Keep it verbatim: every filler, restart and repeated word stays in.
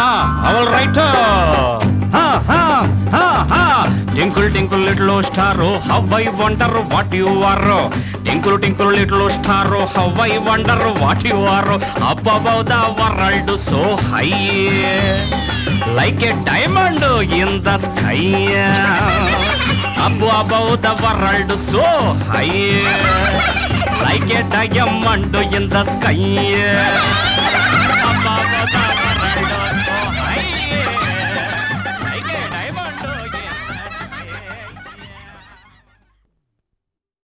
all right. Ha ha ha ha. Tinkle tinkle little star, how I wonder what you are. Tinkle tinkle little star, how I wonder what you are. Up above the world so high, like a diamond in the sky. Up above the world so high, like a diamond in the sky.